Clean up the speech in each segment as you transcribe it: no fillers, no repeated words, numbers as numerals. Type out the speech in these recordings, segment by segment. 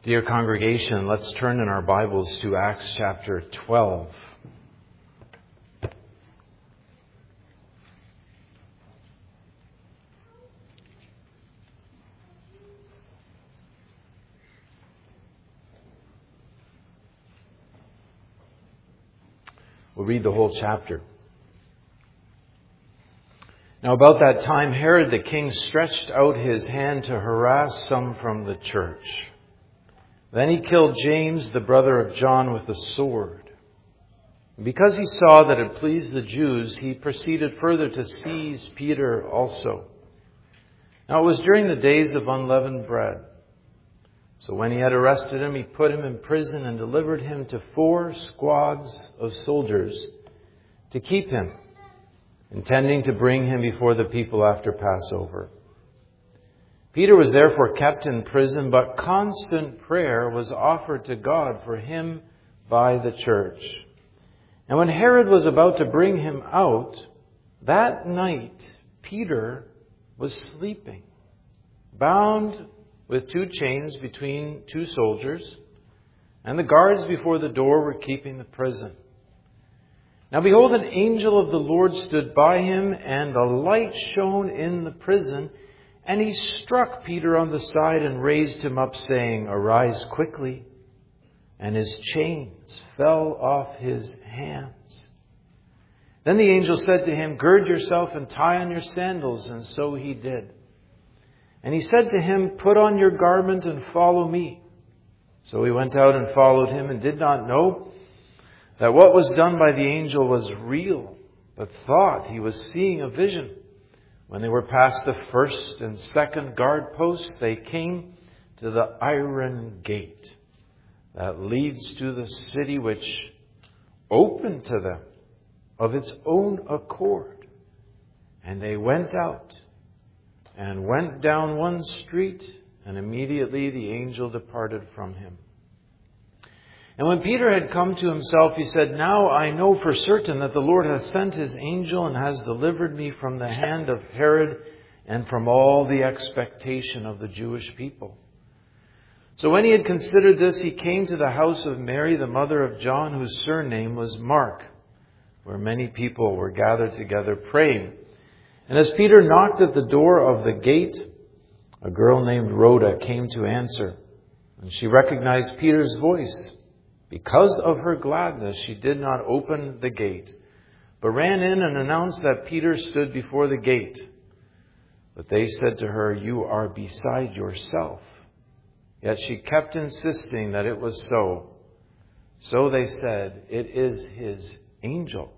Dear congregation, let's turn in our Bibles to Acts chapter 12. We'll read the whole chapter. Now about that time, Herod the king stretched out his hand to harass some from the church. Then he killed James, the brother of John, with a sword. Because he saw that it pleased the Jews, he proceeded further to seize Peter also. Now it was during the days of unleavened bread. So when he had arrested him, he put him in prison and delivered him to 4 squads of soldiers to keep him, intending to bring him before the people after Passover. Peter was therefore kept in prison, but constant prayer was offered to God for him by the church. And when Herod was about to bring him out, that night Peter was sleeping, bound with 2 chains between 2 soldiers, and the guards before the door were keeping the prison. Now behold, an angel of the Lord stood by him, and a light shone in the prison. And he struck Peter on the side and raised him up, saying, "Arise quickly." And his chains fell off his hands. Then the angel said to him, "Gird yourself and tie on your sandals." And so he did. And he said to him, "Put on your garment and follow me." So he went out and followed him, and did not know that what was done by the angel was real, but thought he was seeing a vision. When they were past the 1st and 2nd guard posts, they came to the iron gate that leads to the city, which opened to them of its own accord. And they went out and went down one street, and immediately the angel departed from him. And when Peter had come to himself, he said, "Now I know for certain that the Lord has sent his angel and has delivered me from the hand of Herod and from all the expectation of the Jewish people." So when he had considered this, he came to the house of Mary, the mother of John, whose surname was Mark, where many people were gathered together praying. And as Peter knocked at the door of the gate, a girl named Rhoda came to answer. And she recognized Peter's voice. Because of her gladness, she did not open the gate, but ran in and announced that Peter stood before the gate. But they said to her, "You are beside yourself." Yet she kept insisting that it was so. So they said, "It is his angel."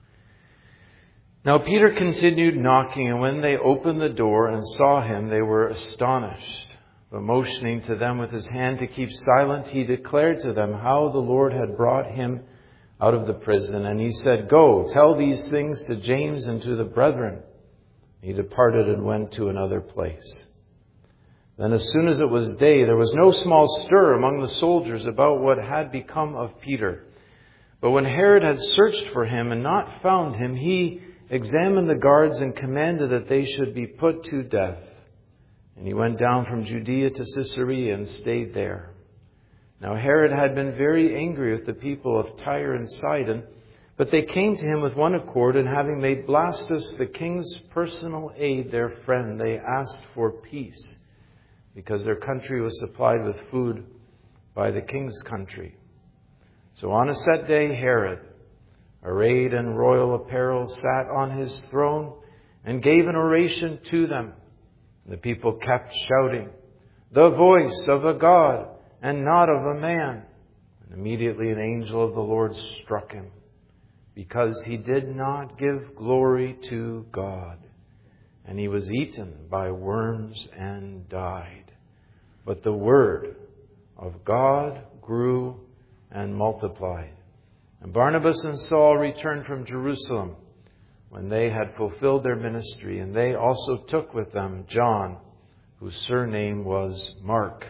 Now Peter continued knocking, and when they opened the door and saw him, they were astonished. But motioning to them with his hand to keep silent, he declared to them how the Lord had brought him out of the prison. And he said, "Go, tell these things to James and to the brethren." He departed and went to another place. Then as soon as it was day, there was no small stir among the soldiers about what had become of Peter. But when Herod had searched for him and not found him, he examined the guards and commanded that they should be put to death. And he went down from Judea to Caesarea and stayed there. Now Herod had been very angry with the people of Tyre and Sidon, but they came to him with one accord, and having made Blastus, the king's personal aide, their friend, they asked for peace, because their country was supplied with food by the king's country. So on a set day, Herod, arrayed in royal apparel, sat on his throne and gave an oration to them. The people kept shouting, "The voice of a God and not of a man." And immediately an angel of the Lord struck him, because he did not give glory to God. And he was eaten by worms and died. But the word of God grew and multiplied. And Barnabas and Saul returned from Jerusalem when they had fulfilled their ministry, and they also took with them John, whose surname was Mark.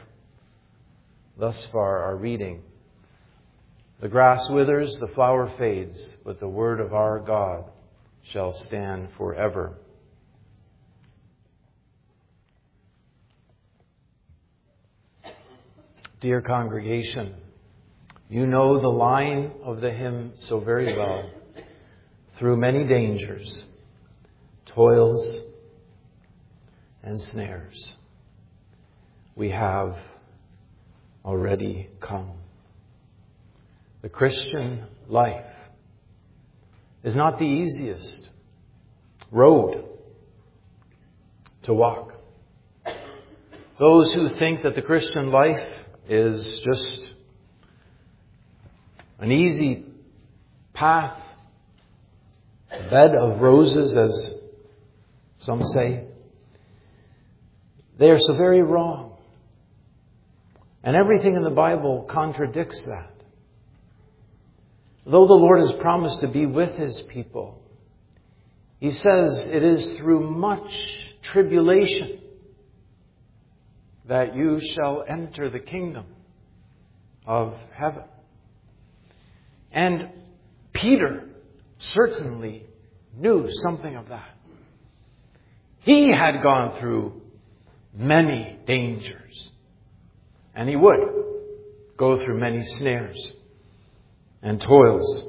Thus far our reading. The grass withers, the flower fades, but the word of our God shall stand forever. Dear congregation, you know the line of the hymn so very well. Through many dangers, toils, and snares, we have already come. The Christian life is not the easiest road to walk. Those who think that the Christian life is just an easy path, a bed of roses, as some say, they are so very wrong. And everything in the Bible contradicts that. Though the Lord has promised to be with His people, He says it is through much tribulation that you shall enter the kingdom of heaven. And Peter certainly knew something of that. He had gone through many dangers, and he would go through many snares and toils.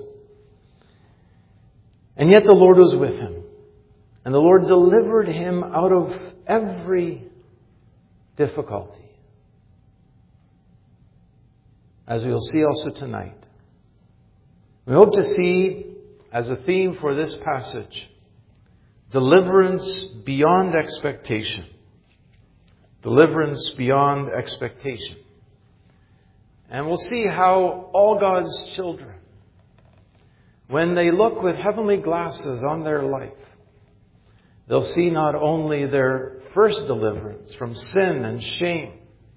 And yet the Lord was with him, and the Lord delivered him out of every difficulty. As we will see also tonight, we hope to see as a theme for this passage, deliverance beyond expectation. Deliverance beyond expectation. And we'll see how all God's children, when they look with heavenly glasses on their life, they'll see not only their first deliverance from sin and shame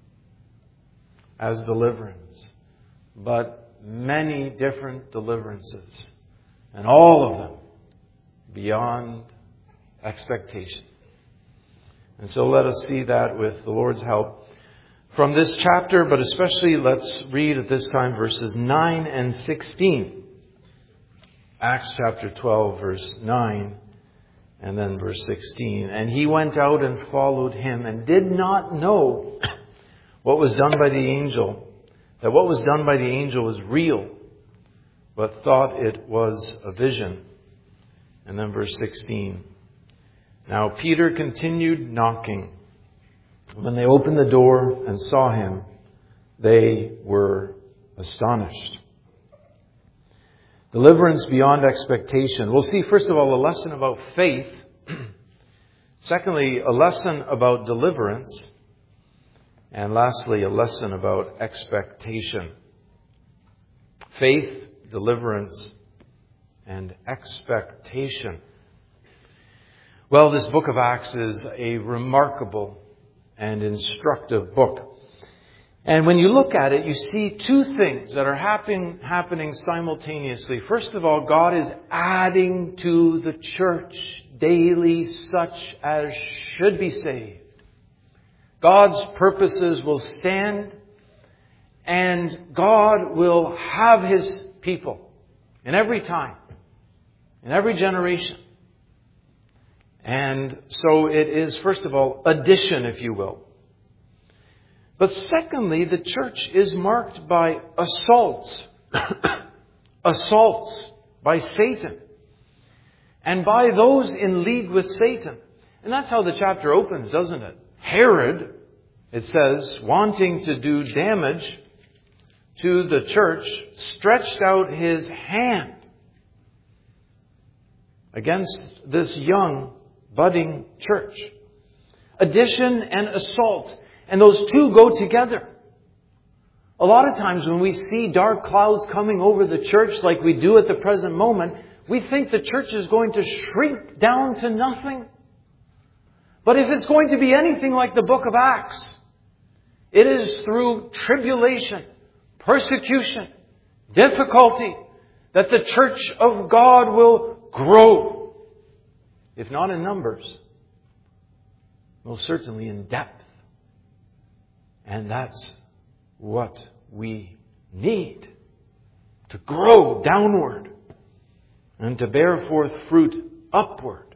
as deliverance, but many different deliverances, and all of them beyond expectation. And so let us see that with the Lord's help from this chapter, but especially let's read at this time verses 9 and 16. Acts chapter 12, verse 9, and then verse 16. And he went out and followed him, and did not know what was done by the angel, that what was done by the angel was real, but thought it was a vision. And then verse 16. Now Peter continued knocking. When they opened the door and saw him, they were astonished. Deliverance beyond expectation. We'll see, first of all, a lesson about faith. Secondly, a lesson about deliverance. And lastly, a lesson about expectation. Faith, deliverance, and expectation. Well, this book of Acts is a remarkable and instructive book. And when you look at it, you see two things that are happening simultaneously. First of all, God is adding to the church daily such as should be saved. God's purposes will stand, and God will have His people in every time, in every generation. And so it is, first of all, addition, if you will. But secondly, the church is marked by assaults. Assaults by Satan. And by those in league with Satan. And that's how the chapter opens, doesn't it? Herod, it says, wanting to do damage to the church, stretched out his hand against this young, budding church. Addition and assault. And those two go together. A lot of times when we see dark clouds coming over the church like we do at the present moment, we think the church is going to shrink down to nothing. But if it's going to be anything like the book of Acts, it is through tribulation, persecution, difficulty, that the church of God will grow. If not in numbers, most certainly in depth. And that's what we need to grow downward and to bear forth fruit upward.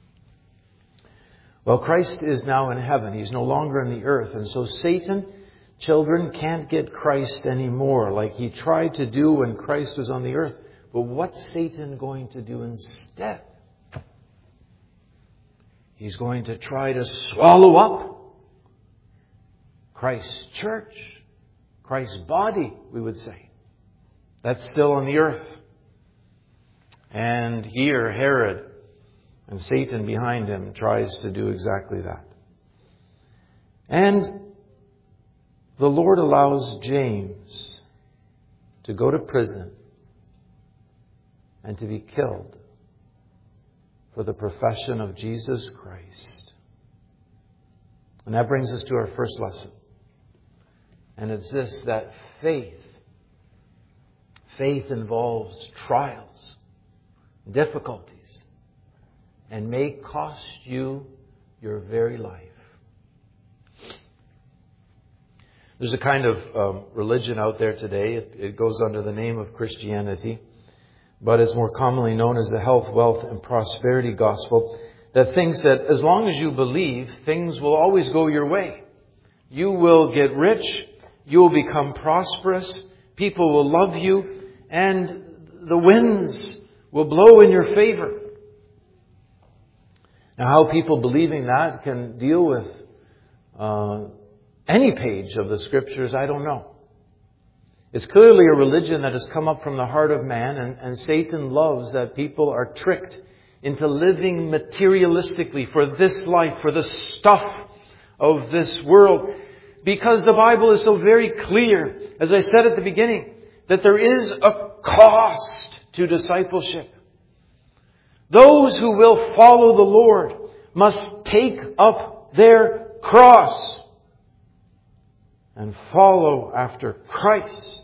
Well, Christ is now in heaven. He's no longer on the earth. And so Satan Children can't get Christ anymore like he tried to do when Christ was on the earth. But what's Satan going to do instead? He's going to try to swallow up Christ's church, Christ's body, we would say. That's still on the earth. And here, Herod and Satan behind him tries to do exactly that. And the Lord allows James to go to prison and to be killed for the profession of Jesus Christ. And that brings us to our first lesson. And it's this, that faith involves trials, difficulties, and may cost you your very life. There's a kind of religion out there today. It goes under the name of Christianity, but it's more commonly known as the health, wealth, and prosperity gospel, that thinks that as long as you believe, things will always go your way. You will get rich, you will become prosperous, people will love you, and the winds will blow in your favor. Now, how people believing that can deal with any page of the Scriptures, I don't know. It's clearly a religion that has come up from the heart of man, and Satan loves that people are tricked into living materialistically for this life, for the stuff of this world. Because the Bible is so very clear, as I said at the beginning, that there is a cost to discipleship. Those who will follow the Lord must take up their cross and follow after Christ.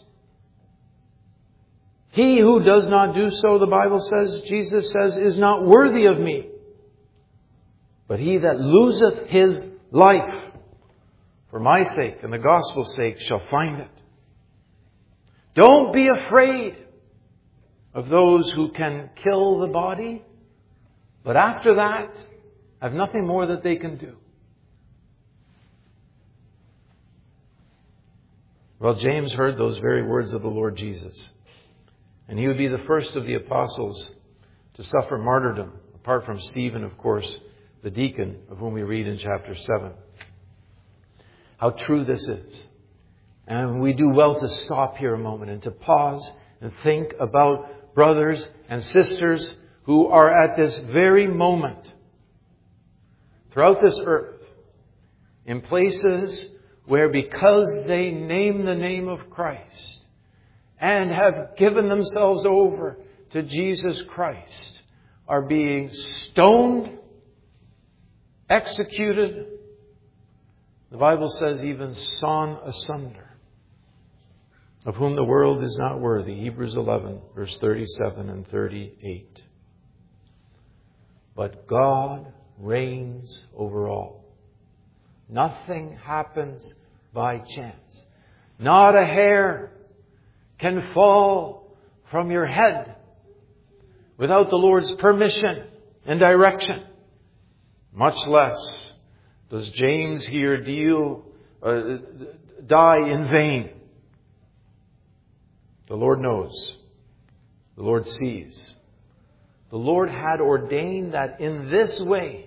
He who does not do so, the Bible says, Jesus says, is not worthy of me. But he that loseth his life for my sake and the gospel's sake shall find it. Don't be afraid of those who can kill the body, but after that, have nothing more that they can do. Well, James heard those very words of the Lord Jesus. And he would be the first of the apostles to suffer martyrdom, apart from Stephen, of course, the deacon, of whom we read in chapter 7. How true this is. And we do well to stop here a moment and to pause and think about brothers and sisters who are at this very moment throughout this earth in places where, because they name the name of Christ and have given themselves over to Jesus Christ, are being stoned, executed, the Bible says even sawn asunder, of whom the world is not worthy. Hebrews 11, verse 37 and 38. But God reigns over all. Nothing happens by chance. Not a hair can fall from your head without the Lord's permission and direction. Much less does James here die in vain. The Lord knows. The Lord sees. The Lord had ordained that in this way,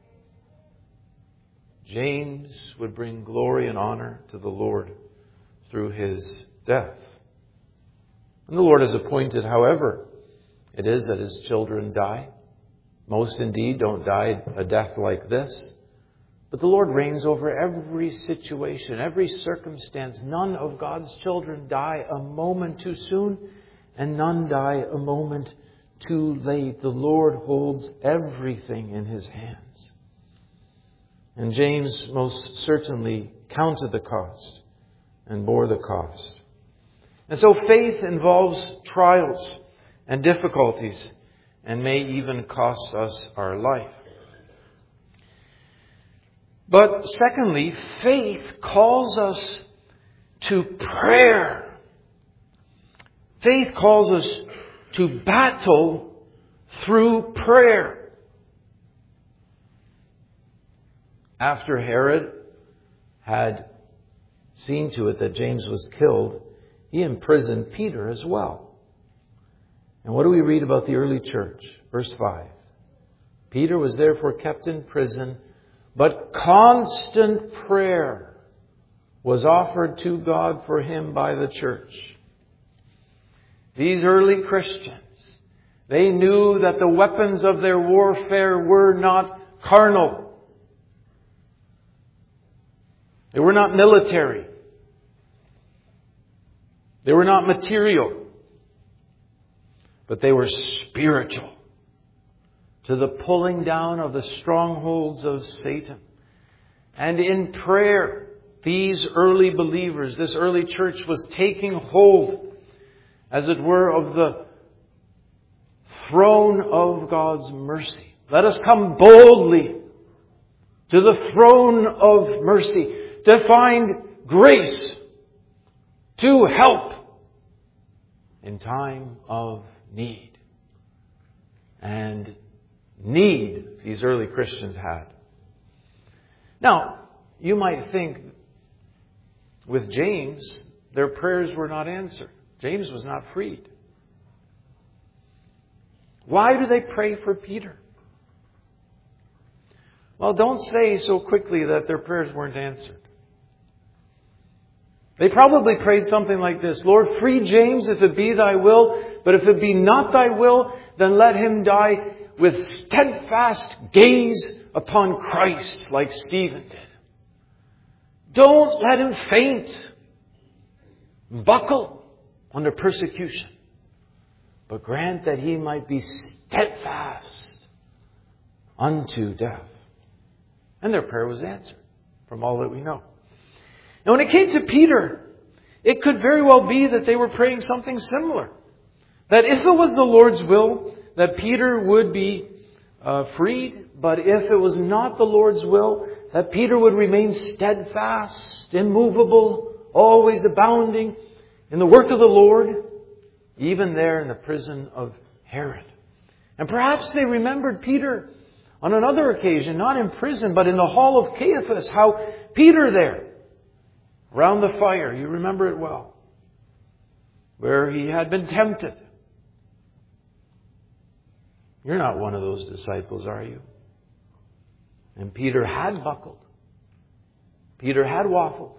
James would bring glory and honor to the Lord through his death. And the Lord has appointed, however, it is that his children die. Most indeed don't die a death like this. But the Lord reigns over every situation, every circumstance. None of God's children die a moment too soon, and none die a moment too late. The Lord holds everything in his hands. And James most certainly counted the cost and bore the cost. And so faith involves trials and difficulties and may even cost us our life. But secondly, faith calls us to prayer. Faith calls us to battle through prayer. After Herod had seen to it that James was killed, he imprisoned Peter as well. And what do we read about the early church? Verse 5. Peter was therefore kept in prison, but constant prayer was offered to God for him by the church. These early Christians, they knew that the weapons of their warfare were not carnal. They were not military. They were not material. But they were spiritual, to the pulling down of the strongholds of Satan. And in prayer, these early believers, this early church was taking hold, as it were, of the throne of God's mercy. Let us come boldly to the throne of mercy to find grace to help in time of need. And need these early Christians had. Now, you might think with James, their prayers were not answered. James was not freed. Why do they pray for Peter? Well, don't say so quickly that their prayers weren't answered. They probably prayed something like this: Lord, free James if it be thy will, but if it be not thy will, then let him die with steadfast gaze upon Christ like Stephen did. Don't let him faint, buckle under persecution, but grant that he might be steadfast unto death. And their prayer was answered, from all that we know. Now, when it came to Peter, it could very well be that they were praying something similar. That if it was the Lord's will, that Peter would be freed. But if it was not the Lord's will, that Peter would remain steadfast, immovable, always abounding in the work of the Lord, even there in the prison of Herod. And perhaps they remembered Peter on another occasion, not in prison, but in the hall of Caiaphas, how Peter there, around the fire, you remember it well, where he had been tempted. You're not one of those disciples, are you? And Peter had buckled. Peter had waffled.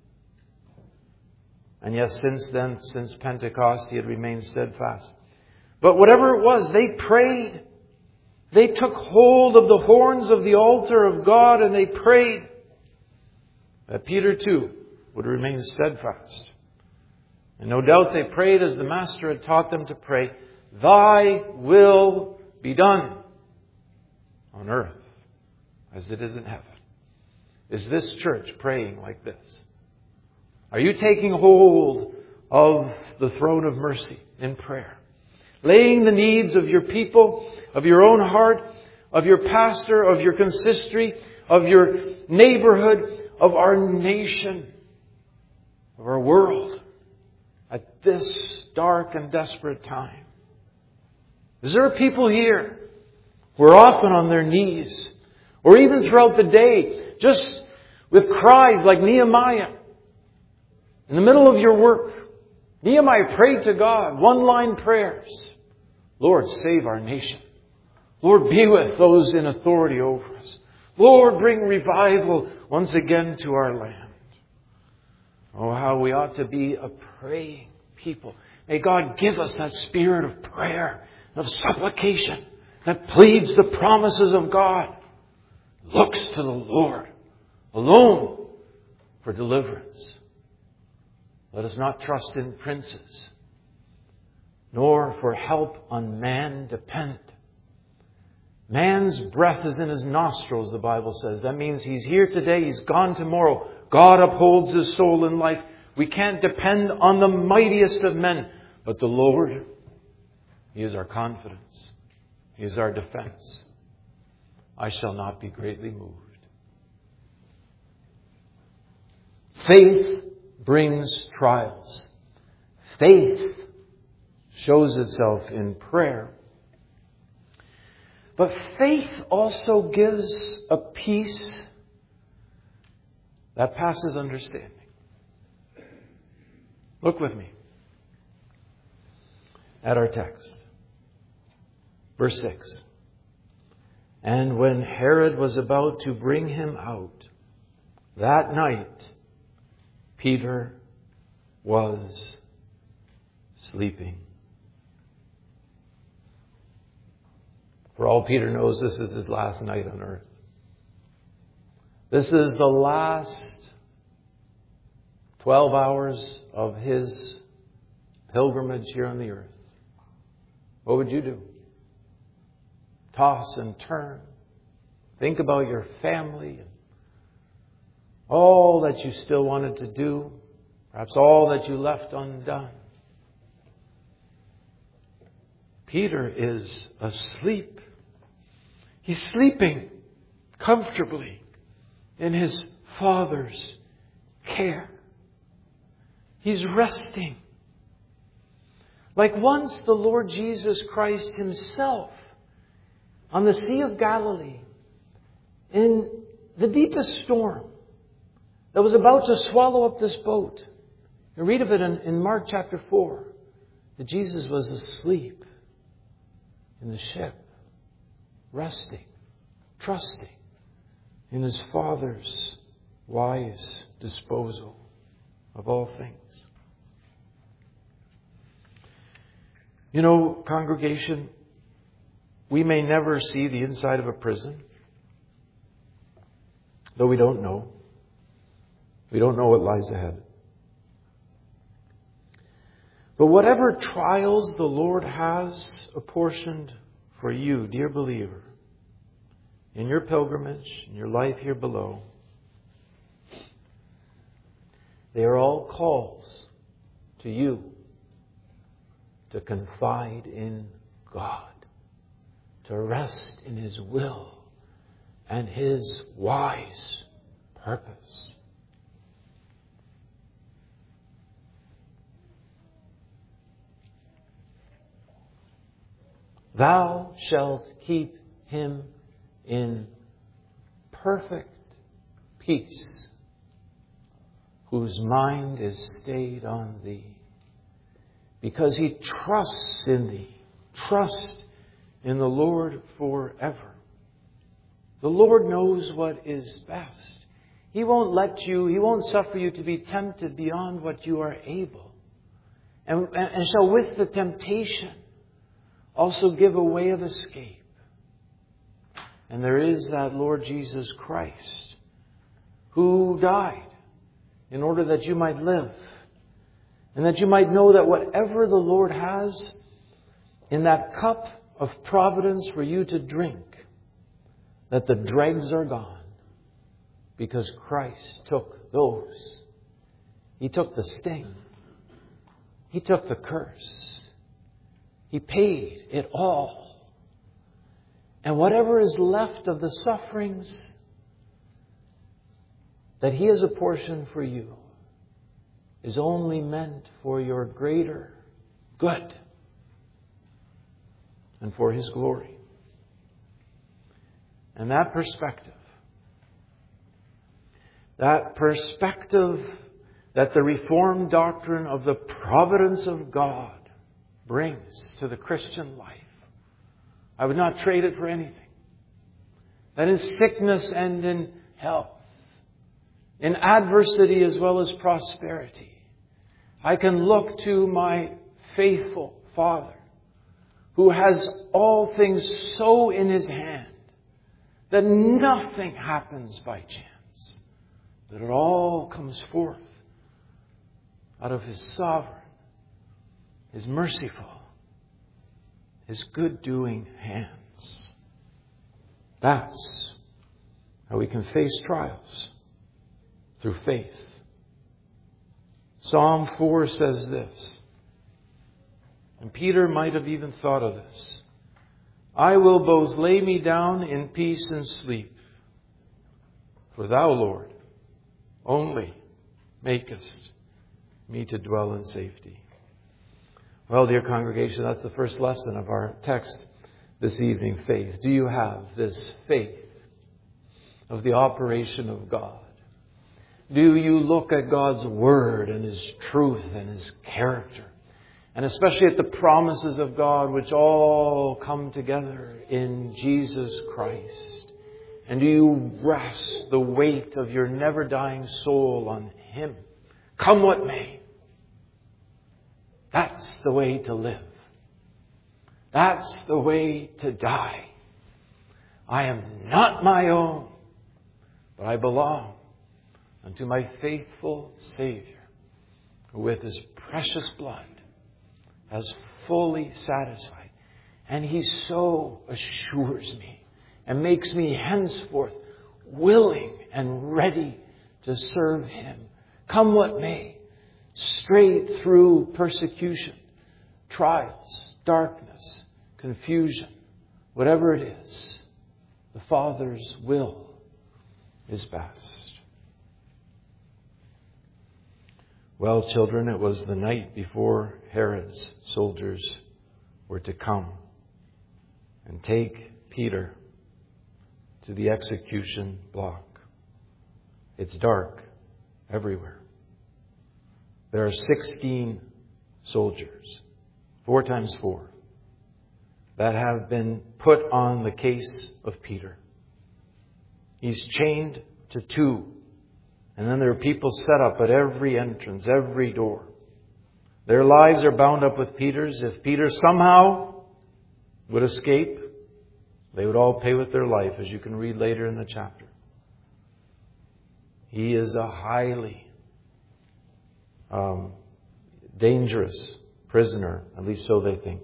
And yes, since then, since Pentecost, he had remained steadfast. But whatever it was, they prayed. They took hold of the horns of the altar of God and they prayed that Peter too would remain steadfast. And no doubt they prayed as the Master had taught them to pray, Thy will be done on earth as it is in heaven. Is this church praying like this? Are you taking hold of the throne of mercy in prayer? Laying the needs of your people, of your own heart, of your pastor, of your consistory, of your neighborhood, of our nation, of our world at this dark and desperate time. Is there people here who are often on their knees, or even throughout the day, just with cries like Nehemiah? In the middle of your work, Nehemiah prayed to God, one-line prayers. Lord, save our nation. Lord, be with those in authority over us. Lord, bring revival once again to our land. Oh, how we ought to be a praying people. May God give us that spirit of prayer, of supplication, that pleads the promises of God, looks to the Lord alone for deliverance. Let us not trust in princes, nor for help on man depend. Man's breath is in his nostrils, the Bible says. That means he's here today, he's gone tomorrow. God upholds his soul in life. We can't depend on the mightiest of men, but the Lord, He is our confidence. He is our defense. I shall not be greatly moved. Faith brings trials. Faith shows itself in prayer. But faith also gives a peace that passes understanding. Look with me at our text. Verse 6. And when Herod was about to bring him out, that night Peter was sleeping. For all Peter knows, this is his last night on earth. This is the last 12 hours of his pilgrimage here on the earth. What would you do? Toss and turn. Think about your family and all that you still wanted to do. Perhaps all that you left undone. Peter is asleep. He's sleeping comfortably in his Father's care. He's resting. Like once the Lord Jesus Christ Himself on the Sea of Galilee in the deepest storm that was about to swallow up this boat. You read of it in Mark chapter 4, that Jesus was asleep in the ship, resting, trusting in His Father's wise disposal of all things. You know, congregation, we may never see the inside of a prison, though we don't know. We don't know what lies ahead. But whatever trials the Lord has apportioned for you, dear believer, in your pilgrimage, in your life here below, they are all calls to you to confide in God, to rest in His will and His wise purpose. Thou shalt keep him in perfect peace, whose mind is stayed on Thee, because he trusts in Thee. Trust in the Lord forever. The Lord knows what is best. He won't suffer you to be tempted beyond what you are able. And shall with the temptation also give a way of escape. And there is that Lord Jesus Christ, who died in order that you might live. And that you might know that whatever the Lord has in that cup of providence for you to drink, that the dregs are gone. Because Christ took those. He took the sting. He took the curse. He paid it all. And whatever is left of the sufferings that He has apportioned for you is only meant for your greater good and for His glory. And that perspective that the Reformed doctrine of the providence of God brings to the Christian life, I would not trade it for anything. That in sickness and in health, in adversity as well as prosperity, I can look to my faithful Father, who has all things so in His hand that nothing happens by chance, that it all comes forth out of His sovereign, His merciful, His good-doing hands. That's how we can face trials, through faith. Psalm 4 says this, and Peter might have even thought of this: I will both lay me down in peace and sleep, for Thou, Lord, only makest me to dwell in safety. Well, dear congregation, that's the first lesson of our text this evening, faith. Do you have this faith of the operation of God? Do you look at God's Word and His truth and His character? And especially at the promises of God, which all come together in Jesus Christ. And do you rest the weight of your never-dying soul on Him? Come what may. That's the way to live. That's the way to die. I am not my own, but I belong unto my faithful Savior, who with His precious blood has fully satisfied. And He so assures me and makes me henceforth willing and ready to serve Him. Come what may, straight through persecution, trials, darkness, confusion, whatever it is, the Father's will is best. Well, children, it was the night before Herod's soldiers were to come and take Peter to the execution block. It's dark everywhere. There are 16 soldiers, 4 times 4, that have been put on the case of Peter. He's chained to 2. And then there are people set up at every entrance, every door. Their lives are bound up with Peter's. If Peter somehow would escape, they would all pay with their life, as you can read later in the chapter. He is a highly dangerous prisoner, at least so they think.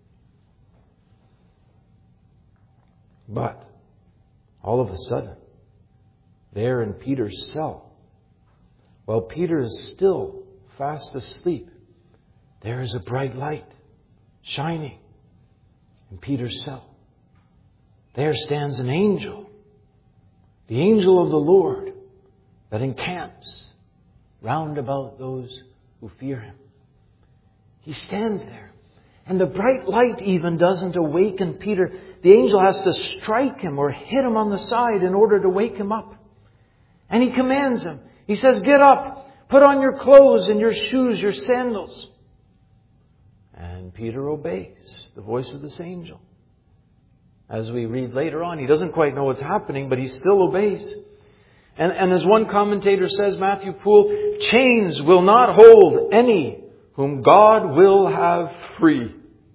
But all of a sudden, there in Peter's cell, while Peter is still fast asleep, there is a bright light shining in Peter's cell. There stands an angel, the angel of the Lord, that encamps round about those who fear Him. He stands there. And the bright light even doesn't awaken Peter. The angel has to strike him or hit him on the side in order to wake him up. And he commands him. He says, "Get up, put on your clothes and your shoes, your sandals." And Peter obeys the voice of this angel. As we read later on, he doesn't quite know what's happening, but he still obeys. And as one commentator says, Matthew Poole, chains will not hold any whom God will have free,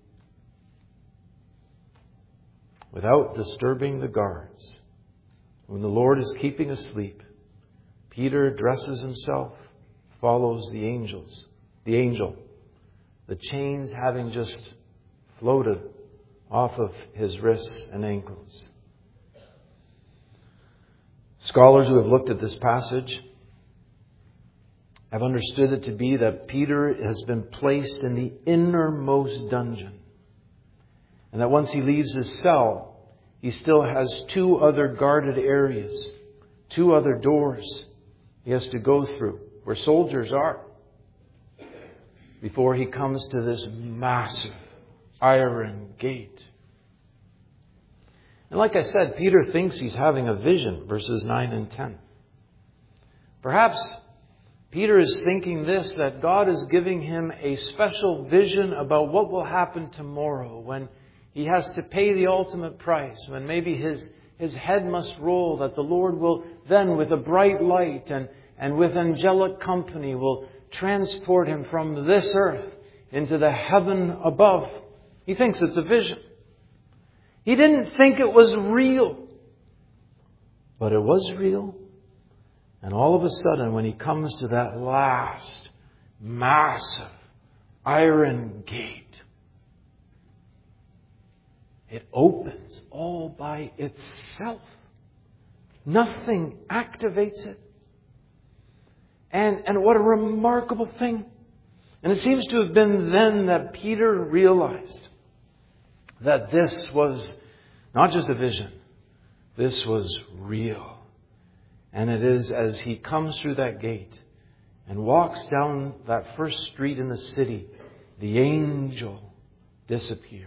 without disturbing the guards. When the Lord is keeping asleep, Peter dresses himself, follows the angel, the chains having just floated off of his wrists and ankles. Scholars who have looked at this passage have understood it to be that Peter has been placed in the innermost dungeon. And that once he leaves his cell, he still has 2 other guarded areas, 2 other doors he has to go through where soldiers are before he comes to this massive iron gate. And like I said, Peter thinks he's having a vision, verses 9 and 10. Perhaps Peter is thinking this, that God is giving him a special vision about what will happen tomorrow when he has to pay the ultimate price, when maybe his head must roll, that the Lord will then, with a bright light and with angelic company, will transport him from this earth into the heaven above. He thinks it's a vision. He didn't think it was real. But it was real. And all of a sudden, when he comes to that last massive iron gate, it opens all by itself. Nothing activates it. And what a remarkable thing. And it seems to have been then that Peter realized that this was not just a vision. This was real. And it is as he comes through that gate and walks down that first street in the city, the angel disappears.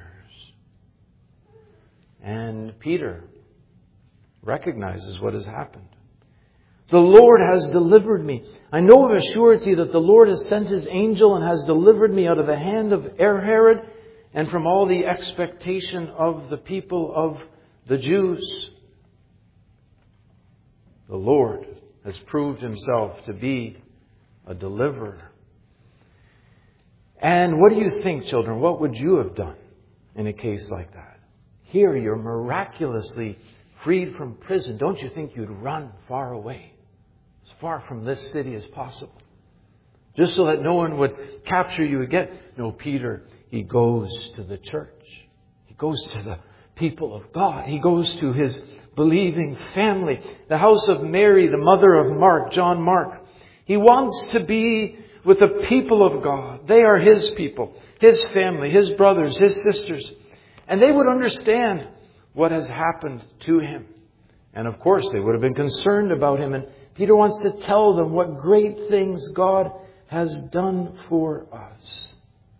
And Peter recognizes what has happened. The Lord has delivered me. I know of a surety that the Lord has sent His angel and has delivered me out of the hand of Herod and from all the expectation of the people of the Jews. The Lord has proved Himself to be a deliverer. And what do you think, children? What would you have done in a case like that? Here you're miraculously freed from prison. Don't you think you'd run far away? As far from this city as possible. Just so that no one would capture you again. No, Peter, he goes to the church. He goes to the people of God. He goes to his believing family. The house of Mary, the mother of Mark, John Mark. He wants to be with the people of God. They are His people, His family, His brothers, His sisters. And they would understand what has happened to Him. And of course, they would have been concerned about Him. And Peter wants to tell them what great things God has done for us.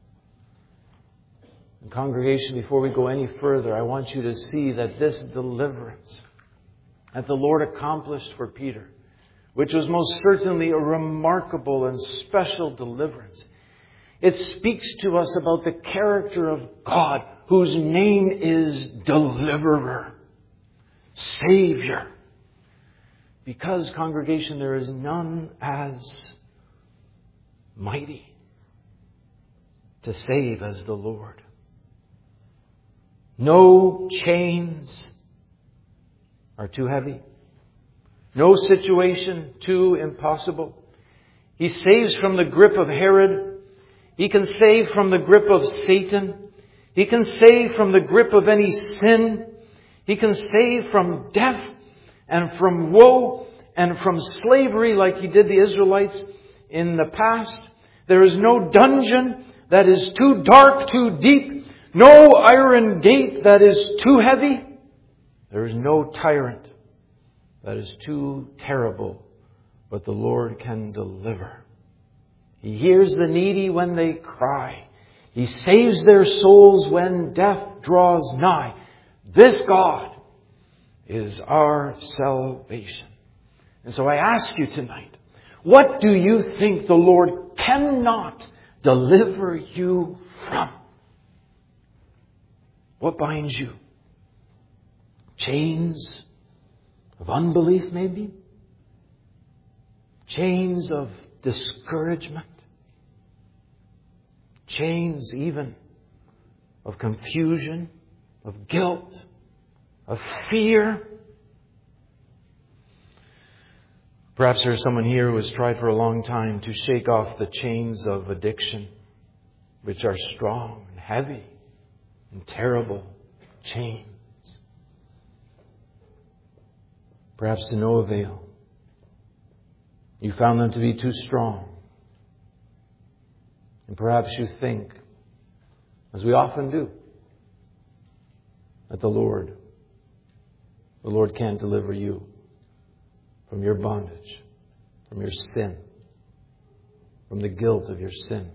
And congregation, before we go any further, I want you to see that this deliverance that the Lord accomplished for Peter, which was most certainly a remarkable and special deliverance, it speaks to us about the character of God, whose name is Deliverer, Savior. Because, congregation, there is none as mighty to save as the Lord. No chains are too heavy. No situation too impossible. He saves from the grip of Herod. He can save from the grip of Satan. He can save from the grip of any sin. He can save from death and from woe and from slavery like He did the Israelites in the past. There is no dungeon that is too dark, too deep. No iron gate that is too heavy. There is no tyrant that is too terrible, but the Lord can deliver. He hears the needy when they cry. He saves their souls when death draws nigh. This God is our salvation. And so I ask you tonight, what do you think the Lord cannot deliver you from? What binds you? Chains of unbelief, maybe? Chains of discouragement? Chains even of confusion, of guilt, of fear? Perhaps there's someone here who has tried for a long time to shake off the chains of addiction, which are strong and heavy and terrible chains. Perhaps to no avail. You found them to be too strong. And perhaps you think, as we often do, that the Lord can't deliver you from your bondage, from your sin, from the guilt of your sin.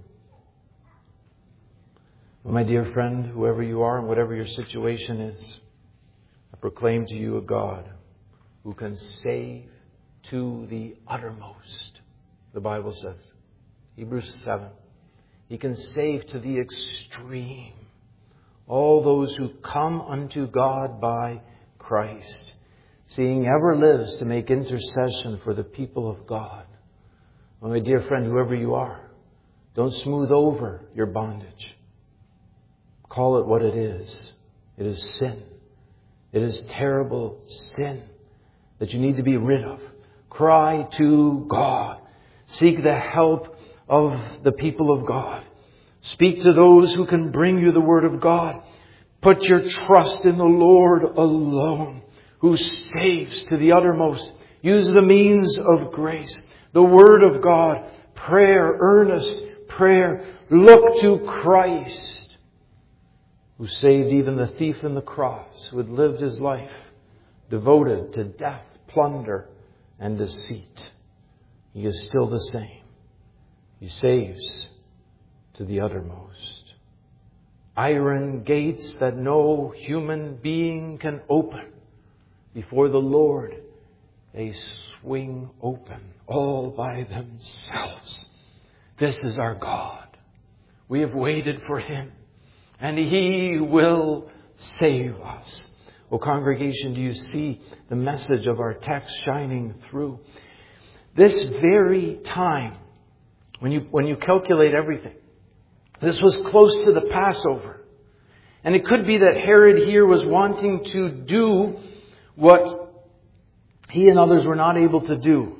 Well, my dear friend, whoever you are and whatever your situation is, I proclaim to you a God who can save to the uttermost, the Bible says. Hebrews 7. He can save to the extreme all those who come unto God by Christ, seeing ever lives to make intercession for the people of God. Well, my dear friend, whoever you are, don't smooth over your bondage. Call it what it is. It is sin. It is terrible sin that you need to be rid of. Cry to God. Seek the help of the people of God. Speak to those who can bring you the Word of God. Put your trust in the Lord alone, who saves to the uttermost. Use the means of grace, the Word of God, prayer, earnest prayer. Look to Christ, who saved even the thief on the cross, who had lived his life devoted to death, plunder, and deceit. He is still the same. He saves to the uttermost. Iron gates that no human being can open before the Lord they swing open all by themselves. This is our God. We have waited for Him, and He will save us. Oh, congregation, do you see the message of our text shining through? This very time, when you calculate everything, this was close to the Passover. And it could be that Herod here was wanting to do what he and others were not able to do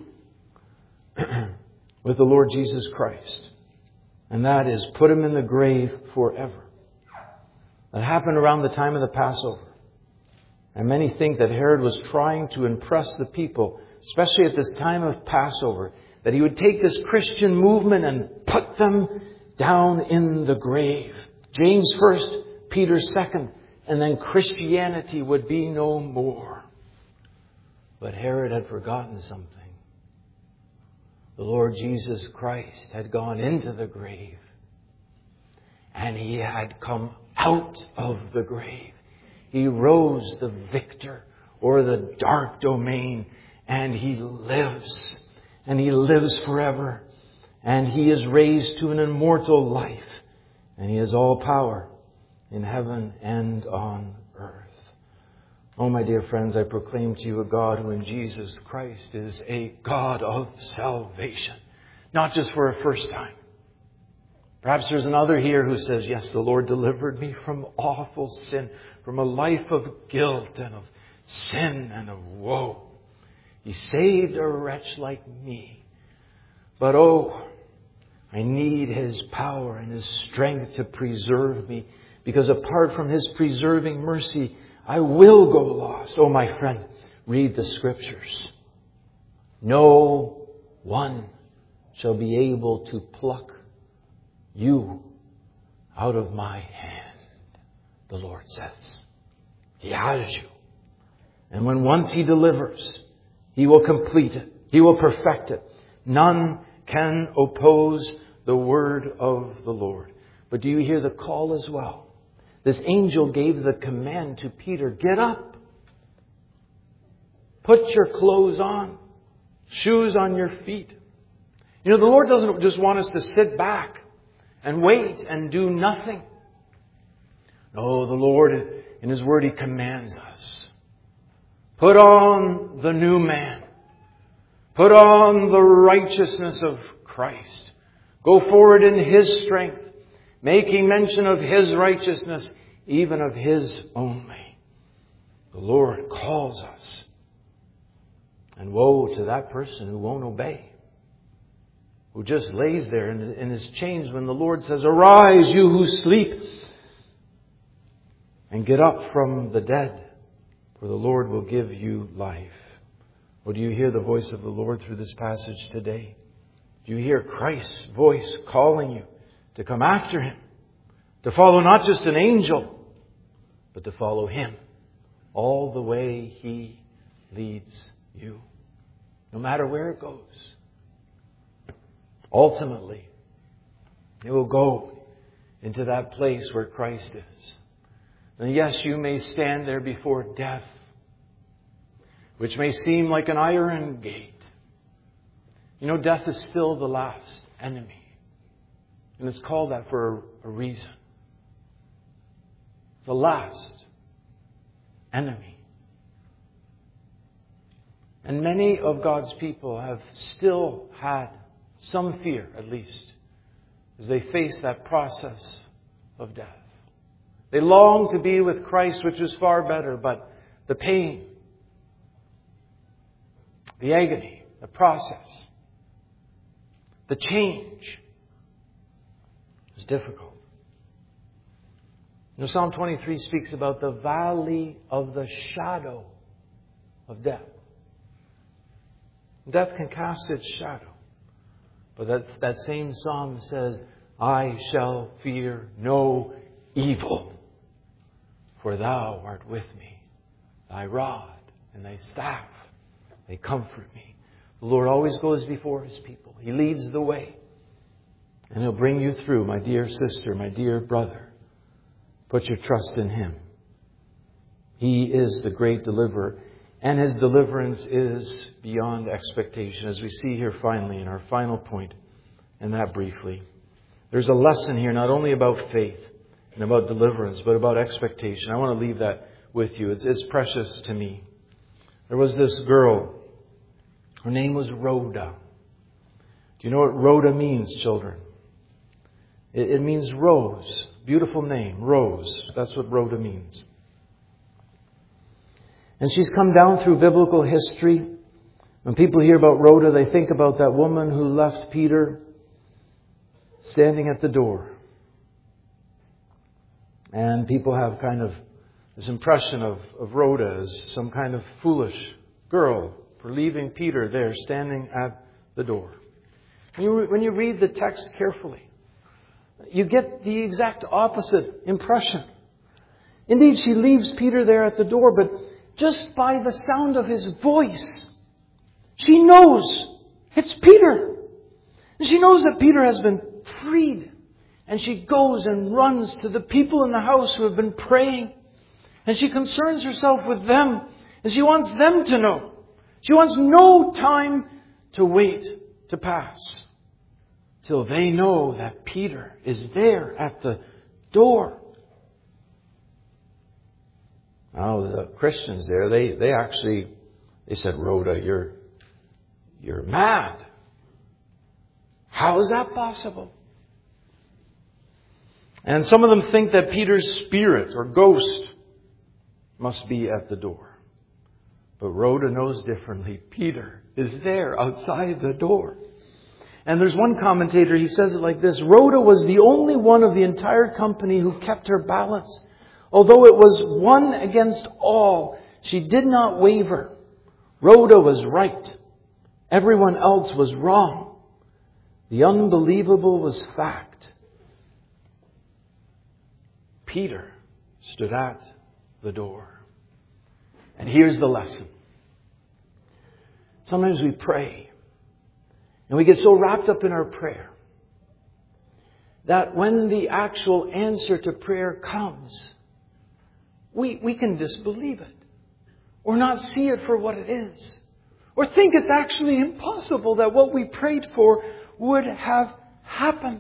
with the Lord Jesus Christ. And that is put Him in the grave forever. That happened around the time of the Passover. And many think that Herod was trying to impress the people, especially at this time of Passover, that he would take this Christian movement and put them down in the grave. James first, Peter second, and then Christianity would be no more. But Herod had forgotten something. The Lord Jesus Christ had gone into the grave, and He had come out of the grave. He rose the victor or the dark domain, and He lives. And He lives forever. And He is raised to an immortal life. And He has all power in heaven and on earth. Oh, my dear friends, I proclaim to you a God who in Jesus Christ is a God of salvation. Not just for a first time. Perhaps there's another here who says, yes, the Lord delivered me from awful sin, from a life of guilt and of sin and of woe. He saved a wretch like me. But oh, I need His power and His strength to preserve me, because apart from His preserving mercy, I will go lost. Oh, my friend, read the Scriptures. No one shall be able to pluck you out of my hand, the Lord says. He has you. And when once He delivers, He will complete it. He will perfect it. None can oppose the word of the Lord. But do you hear the call as well? This angel gave the command to Peter, get up. Put your clothes on. Shoes on your feet. You know, the Lord doesn't just want us to sit back and wait and do nothing. No, the Lord, in His Word, He commands us. Put on the new man. Put on the righteousness of Christ. Go forward in His strength, making mention of His righteousness, even of His only. The Lord calls us. And woe to that person who won't obey, who just lays there and is changed when the Lord says, arise, you who sleep, and get up from the dead, for the Lord will give you life. Or do you hear the voice of the Lord through this passage today? Do you hear Christ's voice calling you to come after Him? To follow not just an angel, but to follow Him all the way He leads you. No matter where it goes. Ultimately, it will go into that place where Christ is. And yes, you may stand there before death, which may seem like an iron gate. You know, death is still the last enemy. And it's called that for a reason. It's the last enemy. And many of God's people have still had some fear, at least, as they face that process of death. They long to be with Christ, which is far better, but the pain, the agony, the process, the change is difficult. You know, Psalm 23 speaks about the valley of the shadow of death. Death can cast its shadow. But that same psalm says, I shall fear no evil, for Thou art with me. Thy rod and Thy staff, they comfort me. The Lord always goes before His people. He leads the way. And He'll bring you through, my dear sister, my dear brother. Put your trust in Him. He is the great deliverer. And His deliverance is beyond expectation, as we see here finally in our final point, and that briefly. There's a lesson here not only about faith and about deliverance, but about expectation. I want to leave that with you. It's precious to me. There was this girl. Her name was Rhoda. Do you know what Rhoda means, children? It means rose. Beautiful name, Rose. That's what Rhoda means. And she's come down through biblical history. When people hear about Rhoda, they think about that woman who left Peter standing at the door. And people have kind of this impression of Rhoda as some kind of foolish girl for leaving Peter there standing at the door. When you read the text carefully, you get the exact opposite impression. Indeed, she leaves Peter there at the door, but just by the sound of his voice, she knows it's Peter. And she knows that Peter has been freed. And she goes and runs to the people in the house who have been praying. And she concerns herself with them. And she wants them to know. She wants no time to wait to pass till they know that Peter is there at the door. Now, the Christians there, they said, Rhoda, you're mad. How is that possible? And some of them think that Peter's spirit or ghost must be at the door. But Rhoda knows differently. Peter is there outside the door. And there's one commentator, he says it like this: Rhoda was the only one of the entire company who kept her balance. Although it was one against all, she did not waver. Rhoda was right. Everyone else was wrong. The unbelievable was fact. Peter stood at the door. And here's the lesson. Sometimes we pray, and we get so wrapped up in our prayer that when the actual answer to prayer comes, we can disbelieve it, or not see it for what it is, or think it's actually impossible that what we prayed for would have happened.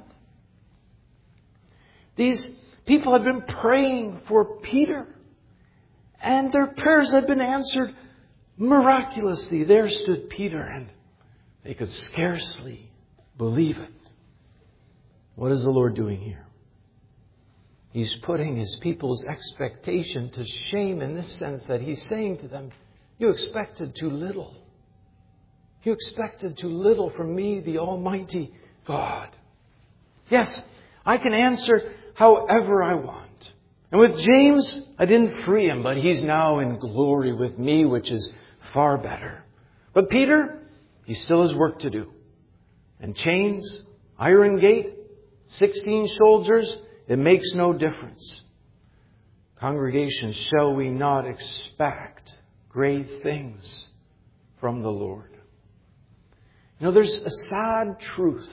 These people had been praying for Peter, and their prayers had been answered miraculously. There stood Peter, and they could scarcely believe it. What is the Lord doing here? He's putting His people's expectation to shame in this sense that He's saying to them, you expected too little. You expected too little from me, the Almighty God. Yes, I can answer however I want. And with James, I didn't free him, but he's now in glory with me, which is far better. But Peter, he still has work to do. And chains, iron gate, 16 soldiers, it makes no difference. Congregation, shall we not expect great things from the Lord? You know, there's a sad truth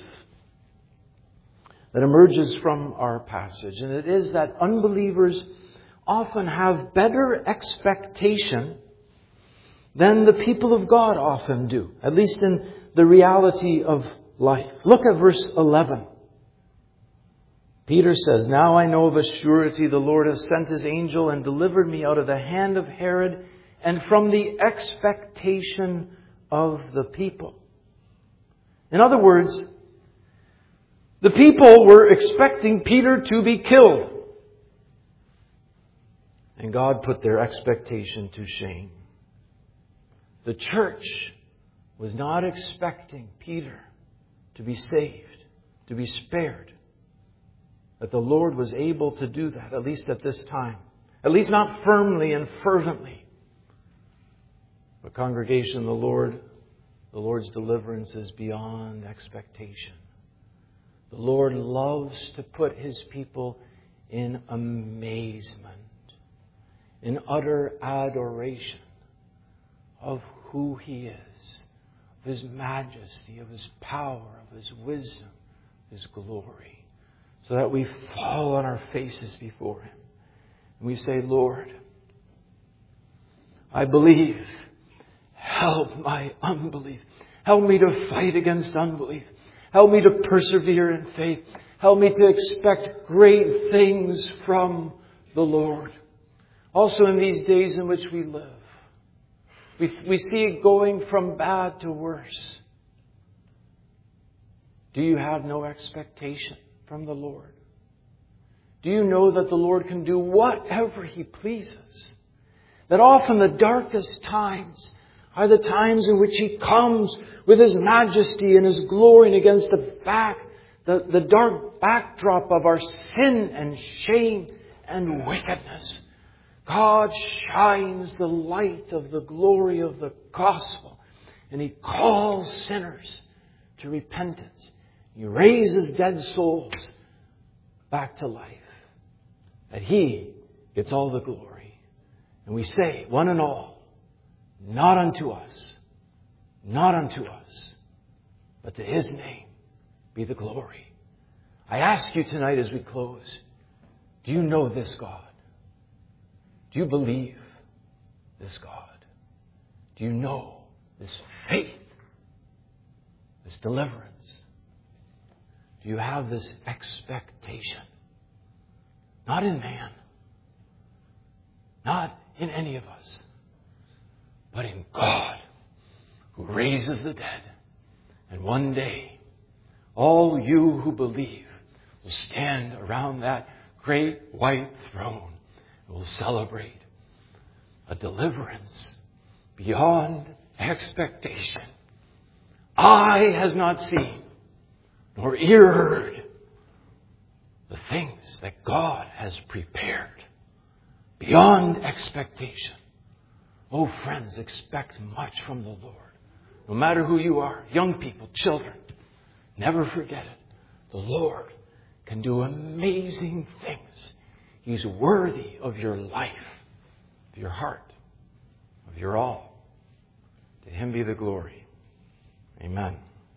that emerges from our passage, and it is that unbelievers often have better expectation than the people of God often do, at least in the reality of life. Look at verse 11. Peter says, now I know of a surety the Lord has sent His angel and delivered me out of the hand of Herod and from the expectation of the people. In other words, the people were expecting Peter to be killed. And God put their expectation to shame. The church was not expecting Peter to be saved, to be spared. That the Lord was able to do that, at least at this time. At least not firmly and fervently. But congregation, the Lord's deliverance is beyond expectation. The Lord loves to put His people in amazement, in utter adoration of who He is, of His majesty, of His power, of His wisdom, His glory. So that we fall on our faces before Him. And we say, Lord, I believe help my unbelief. Help me to fight against unbelief. Help me to persevere in faith. Help me to expect great things from the Lord. Also in these days in which we live, we see it going from bad to worse. Do you have no expectation from the Lord? Do you know that the Lord can do whatever He pleases? That often the darkest times are the times in which He comes with His majesty and His glory, and against the dark backdrop of our sin and shame and wickedness, God shines the light of the glory of the gospel, and He calls sinners to repentance. He raises dead souls back to life. That He gets all the glory. And we say, one and all, not unto us, not unto us, but to His name be the glory. I ask you tonight as we close, do you know this God? Do you believe this God? Do you know this faith, this deliverance? Do you have this expectation? Not in man, not in any of us, but in God, who raises the dead. And one day, all you who believe will stand around that great white throne and will celebrate a deliverance beyond expectation. Eye has not seen, nor ear heard, the things that God has prepared beyond expectation. Oh, friends, expect much from the Lord. No matter who you are, young people, children, never forget it. The Lord can do amazing things. He's worthy of your life, of your heart, of your all. To Him be the glory. Amen.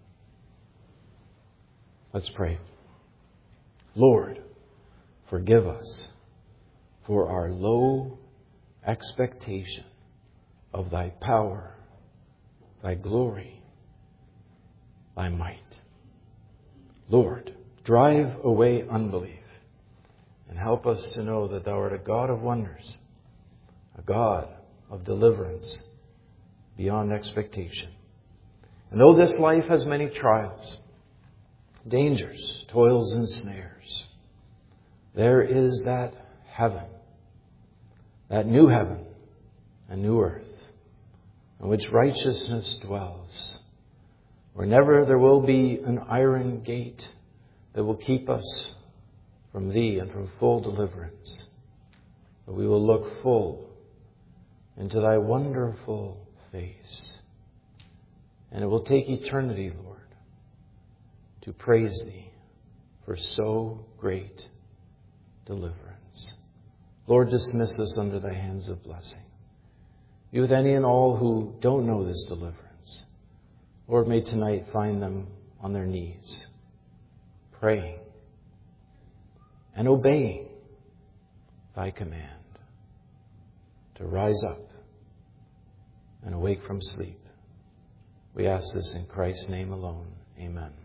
Let's pray. Lord, forgive us for our low expectation of Thy power, Thy glory, Thy might. Lord, drive away unbelief and help us to know that Thou art a God of wonders, a God of deliverance beyond expectation. And though this life has many trials, dangers, toils and snares, there is that heaven, that new heaven and new earth, in which righteousness dwells, where never there will be an iron gate that will keep us from Thee and from full deliverance. But we will look full into Thy wonderful face. And it will take eternity, Lord, to praise Thee for so great deliverance. Lord, dismiss us under Thy hands of blessing. Be with any and all who don't know this deliverance. Lord, may tonight find them on their knees, praying and obeying Thy command to rise up and awake from sleep. We ask this in Christ's name alone. Amen.